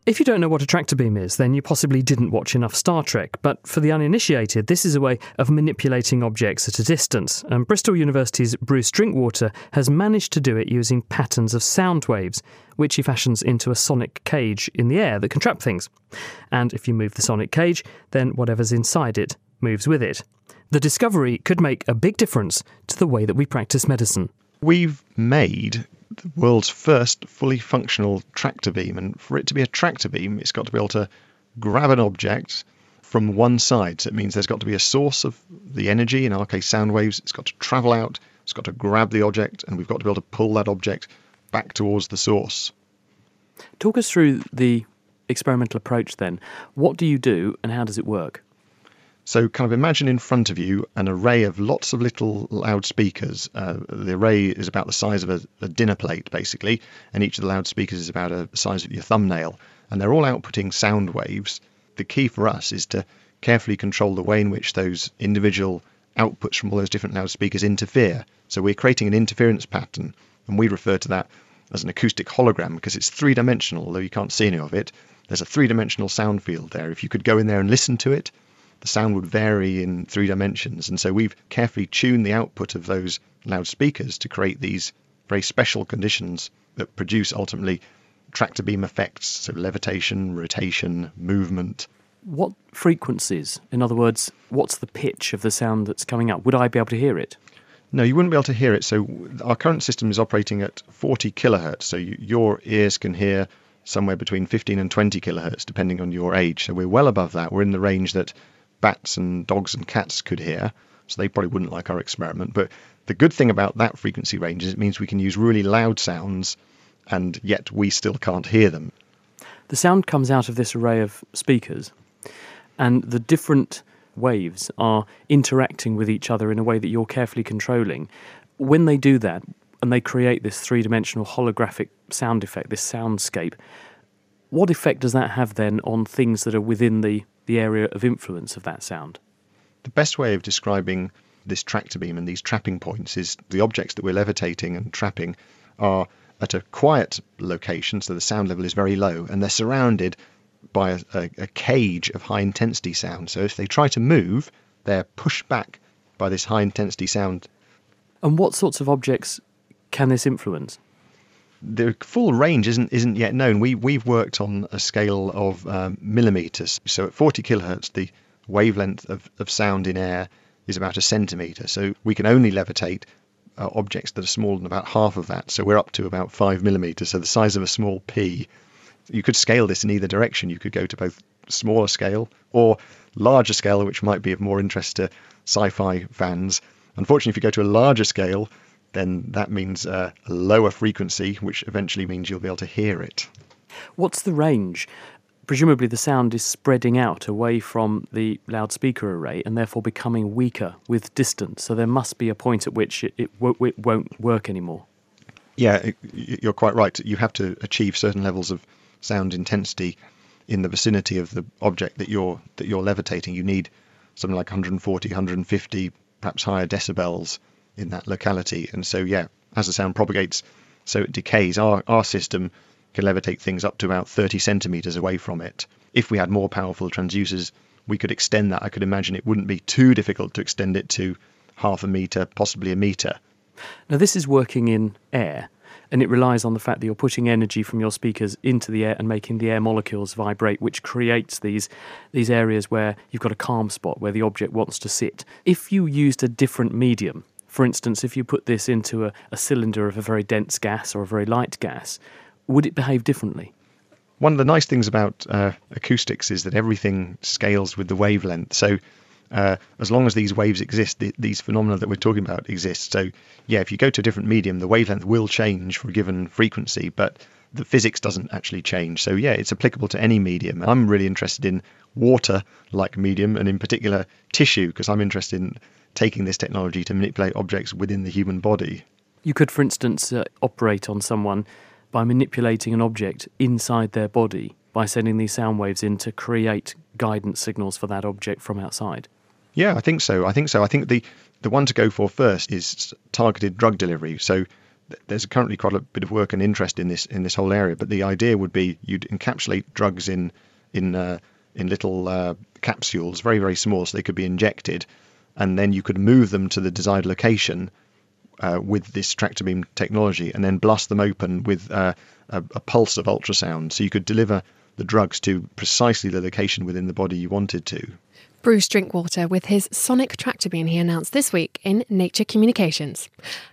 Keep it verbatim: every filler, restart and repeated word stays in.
If you don't know what a tractor beam is, then you possibly didn't watch enough Star Trek, but for the uninitiated, this is a way of manipulating objects at a distance, and Bristol University's Bruce Drinkwater has managed to do it using patterns of sound waves, which he fashions into a sonic cage in the air that can trap things. And if you move the sonic cage, then whatever's inside it moves with it. The discovery could make a big difference to the way that we practice medicine. We've made the world's first fully functional tractor beam, and for it to be a tractor beam, it's got to be able to grab an object from one side. So it means there's got to be a source of the energy, in our case sound waves. It's got to travel out, it's got to grab the object, and we've got to be able to pull that object back towards the source. Talk us through the experimental approach then. What do you do and how does it work? So kind of imagine in front of you an array of lots of little loudspeakers. Uh, the array is about the size of a, a dinner plate, basically, and each of the loudspeakers is about a, the size of your thumbnail. And they're all outputting sound waves. The key for us is to carefully control the way in which those individual outputs from all those different loudspeakers interfere. So we're creating an interference pattern, and we refer to that as an acoustic hologram because it's three-dimensional, although you can't see any of it. There's a three-dimensional sound field there. If you could go in there and listen to it, the sound would vary in three dimensions. And so we've carefully tuned the output of those loudspeakers to create these very special conditions that produce ultimately tractor beam effects, so levitation, rotation, movement. What frequencies? In other words, what's the pitch of the sound that's coming up? Would I be able to hear it? No, you wouldn't be able to hear it. So our current system is operating at forty kilohertz. So you, your ears can hear somewhere between fifteen and twenty kilohertz, depending on your age. So we're well above that. We're in the range that bats and dogs and cats could hear, so they probably wouldn't like our experiment. But the good thing about that frequency range is it means we can use really loud sounds, and yet we still can't hear them. The sound comes out of this array of speakers, and the different waves are interacting with each other in a way that you're carefully controlling. When they do that, and they create this three-dimensional holographic sound effect, this soundscape, what effect does that have then on things that are within the the area of influence of that sound? The best way of describing this tractor beam and these trapping points is the objects that we're levitating and trapping are at a quiet location, so the sound level is very low, and they're surrounded by a, a, a cage of high intensity sound. So if they try to move, they're pushed back by this high intensity sound. And what sorts of objects can this influence? The full range isn't isn't yet known. We we've worked on a scale of um, millimeters. So at forty kilohertz, the wavelength of, of sound in air is about a centimeter. So we can only levitate uh, objects that are smaller than about half of that. So we're up to about five millimeters. So the size of a small pea. You could scale this in either direction. You could go to both smaller scale or larger scale, which might be of more interest to sci-fi fans. Unfortunately, if you go to a larger scale, then that means uh, a lower frequency, which eventually means you'll be able to hear it. What's the range? Presumably the sound is spreading out away from the loudspeaker array and therefore becoming weaker with distance. So there must be a point at which it, it, w- it won't work anymore. Yeah, it, you're quite right. You have to achieve certain levels of sound intensity in the vicinity of the object that you're that you're levitating. You need something like one forty, one fifty, perhaps higher decibels in that locality. And so, yeah, as the sound propagates, so it decays. Our our system can levitate things up to about thirty centimeters away from it. If we had more powerful transducers, we could extend that. I could imagine it wouldn't be too difficult to extend it to half a meter, possibly a meter. Now, this is working in air, and it relies on the fact that you're putting energy from your speakers into the air and making the air molecules vibrate, which creates these these areas where you've got a calm spot where the object wants to sit. If you used a different medium, for instance, if you put this into a, a cylinder of a very dense gas or a very light gas, would it behave differently? One of the nice things about uh, acoustics is that everything scales with the wavelength. So uh, as long as these waves exist, th- these phenomena that we're talking about exist. So yeah, if you go to a different medium, the wavelength will change for a given frequency, but the physics doesn't actually change. So yeah, it's applicable to any medium. I'm really interested in water-like medium, and in particular tissue, because I'm interested in taking this technology to manipulate objects within the human body. You could, for instance, uh, operate on someone by manipulating an object inside their body by sending these sound waves in to create guidance signals for that object from outside. Yeah, I think so. I think so. I think the, the one to go for first is targeted drug delivery. So there's currently quite a bit of work and interest in this in this whole area. But the idea would be you'd encapsulate drugs in in uh, in little uh, capsules, very very small, so they could be injected, and then you could move them to the desired location uh, with this tractor beam technology, and then blast them open with uh, a, a pulse of ultrasound. So you could deliver the drugs to precisely the location within the body you wanted to. Bruce Drinkwater with his sonic tractor beam he announced this week in Nature Communications.